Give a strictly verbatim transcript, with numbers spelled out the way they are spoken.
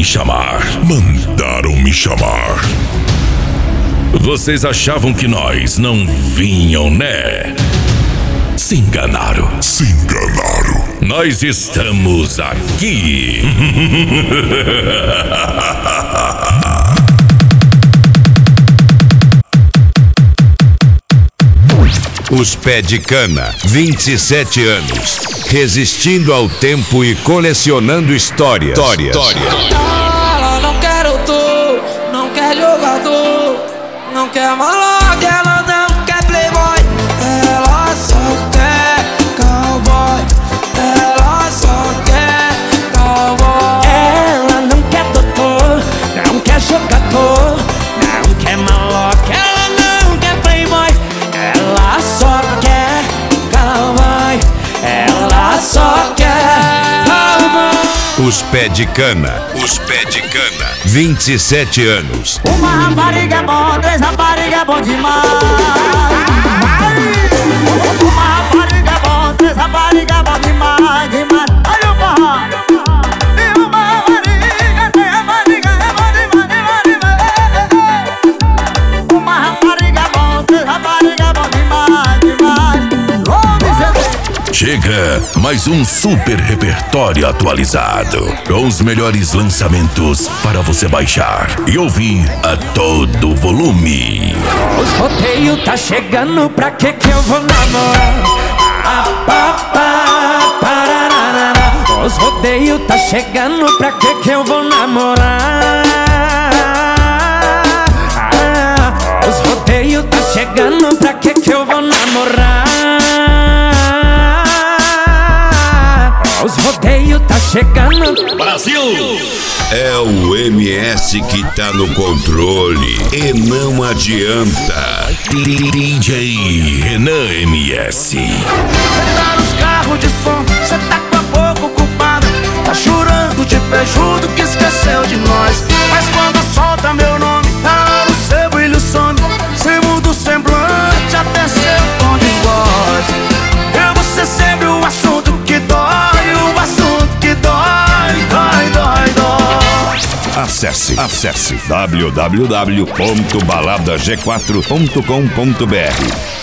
chamar. Mandaram me chamar. Vocês achavam que nós não vinham, né? Se enganaram. Se enganaram. Nós estamos aqui. Os Pé de Cana, vinte e sete anos, resistindo ao tempo e colecionando histórias. Histórias. Ela não quer doutor, não quer jogador, não quer malote, ela não quer playboy, ela só quer cowboy, ela só quer cowboy. Ela não quer doutor, não quer jogador, não quer malote, ela não quer playboy, ela só quer cowboy, ela só quer cowboy. Os Pé de Cana, os Pé de Cana, vinte e sete anos. Uma rapariga é bom, três rapariga é bom demais. Uma rapariga é bom, três rapariga é bom demais, demais. Olha o forró. E uma rapariga, três rapariga é bom demais, demais, demais. Uma rapariga é bom, três rapariga é bom demais, demais. Logo Chega mais um super repertório atualizado, com os melhores lançamentos para você baixar e ouvir a todo volume. Os rodeios tá chegando, pra que que eu vou namorar? Ah, pá, pá, parararara. Os rodeios tá chegando, pra que que eu vou namorar? Ah, os rodeios tá chegando, pra que que eu vou namorar? Os rodeios tá chegando. Brasil! É o M S que tá no controle e não adianta. D J Renan M S. Cê tá nos carros de som, cê tá com a boca ocupada, tá chorando de prejuízo que esqueceu de nós. Mas quando solta meu nome, tá no seu brilho some, cê muda o semblante até seu tom de voz. Eu vou ser sempre o assunto que dói, o assunto que dói, dói, dói, dói. Acesse, acesse w w w ponto balada g quatro ponto com ponto b r.